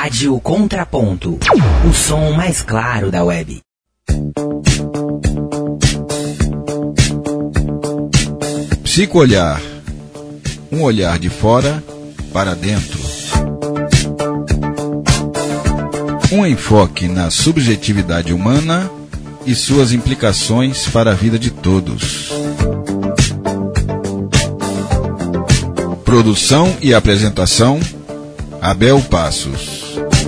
Rádio Contraponto, o som mais claro da web. Psicoolhar, um olhar de fora para dentro. Um enfoque na subjetividade humana e suas implicações para a vida de todos. Produção e apresentação, Abel Passos.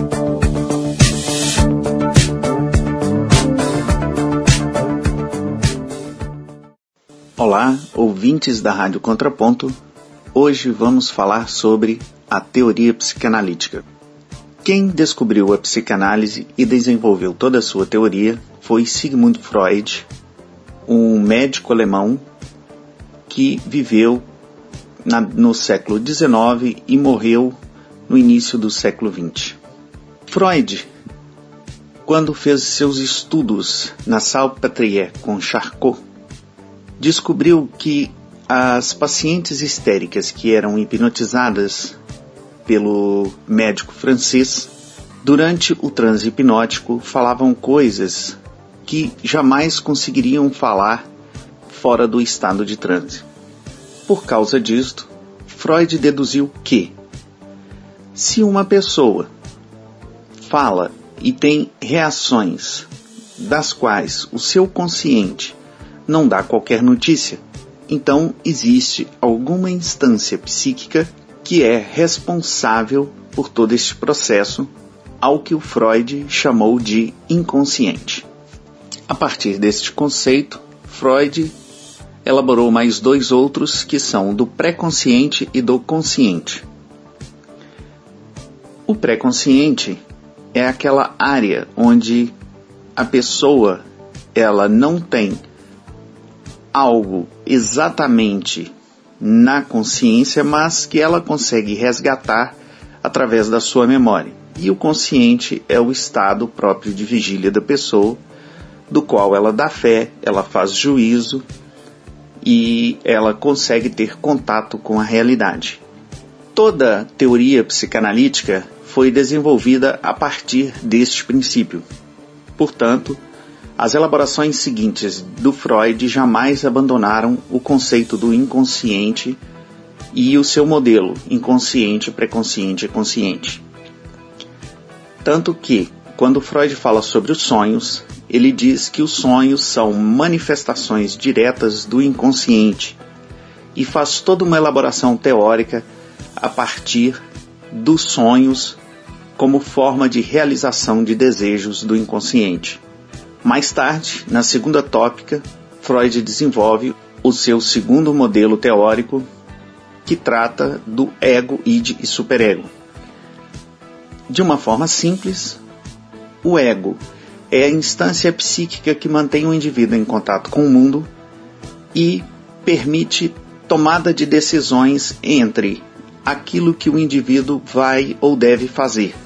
Olá, ouvintes da Rádio Contraponto. Hoje vamos falar sobre a teoria psicanalítica. Quem descobriu a psicanálise e desenvolveu toda a sua teoria foi Sigmund Freud, um médico alemão que viveu no século XIX e morreu no início do século XX. Freud, quando fez seus estudos na Salpêtrière com Charcot, descobriu que as pacientes histéricas que eram hipnotizadas pelo médico francês, durante o transe hipnótico, falavam coisas que jamais conseguiriam falar fora do estado de transe. Por causa disto, Freud deduziu que, se uma pessoa fala e tem reações das quais o seu consciente não dá qualquer notícia, então existe alguma instância psíquica que é responsável por todo este processo, ao que o Freud chamou de inconsciente. A partir deste conceito, Freud elaborou mais dois outros, que são do pré-consciente e do consciente. O pré-consciente é aquela área onde a pessoa ela não tem algo exatamente na consciência, mas que ela consegue resgatar através da sua memória. E o consciente é o estado próprio de vigília da pessoa, do qual ela dá fé, ela faz juízo e ela consegue ter contato com a realidade. Toda teoria psicanalítica foi desenvolvida a partir deste princípio. Portanto, as elaborações seguintes do Freud jamais abandonaram o conceito do inconsciente e o seu modelo inconsciente, pré-consciente e consciente. Tanto que, quando Freud fala sobre os sonhos, ele diz que os sonhos são manifestações diretas do inconsciente e faz toda uma elaboração teórica a partir dos sonhos como forma de realização de desejos do inconsciente. Mais tarde, na segunda tópica, Freud desenvolve o seu segundo modelo teórico, que trata do ego, id e superego. De uma forma simples, o ego é a instância psíquica que mantém o indivíduo em contato com o mundo e permite tomada de decisões entre aquilo que o indivíduo vai ou deve fazer,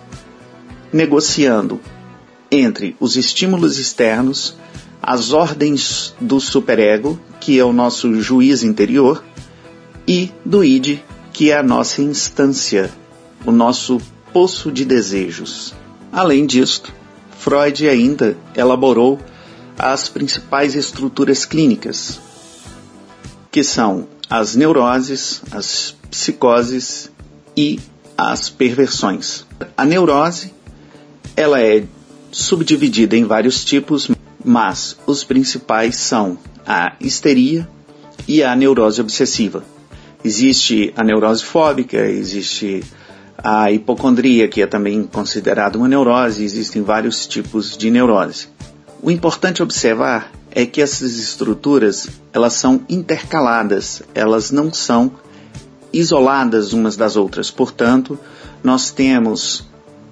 negociando entre os estímulos externos, as ordens do superego, que é o nosso juiz interior, e do id, que é a nossa instância, o nosso poço de desejos. Além disto, Freud ainda elaborou as principais estruturas clínicas, que são as neuroses, as psicoses e as perversões. A neurose, ela é subdividida em vários tipos, mas os principais são a histeria e a neurose obsessiva. Existe a neurose fóbica, existe a hipocondria, que é também considerada uma neurose, existem vários tipos de neurose. O importante observar é que essas estruturas, elas são intercaladas, elas não são isoladas umas das outras. Portanto, nós temos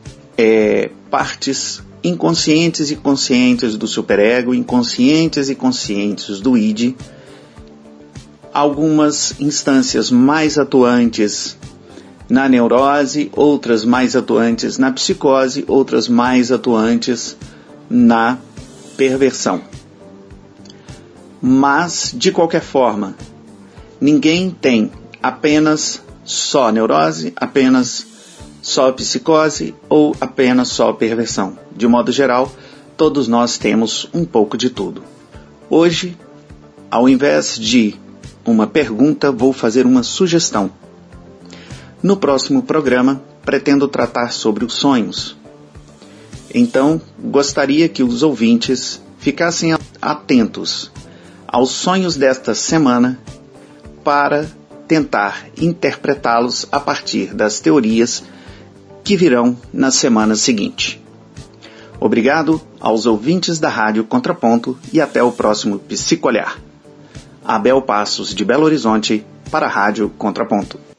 partes inconscientes e conscientes do superego, inconscientes e conscientes do id, algumas instâncias mais atuantes na neurose, outras mais atuantes na psicose, outras mais atuantes na perversão. Mas, de qualquer forma, ninguém tem apenas só neurose, apenas só psicose ou apenas só perversão. De modo geral, todos nós temos um pouco de tudo. Hoje, ao invés de uma pergunta, vou fazer uma sugestão. No próximo programa, pretendo tratar sobre os sonhos. Então, gostaria que os ouvintes ficassem atentos aos sonhos desta semana para tentar interpretá-los a partir das teorias que virão na semana seguinte. Obrigado aos ouvintes da Rádio Contraponto e até o próximo Psicolhar. Abel Passos, de Belo Horizonte, para a Rádio Contraponto.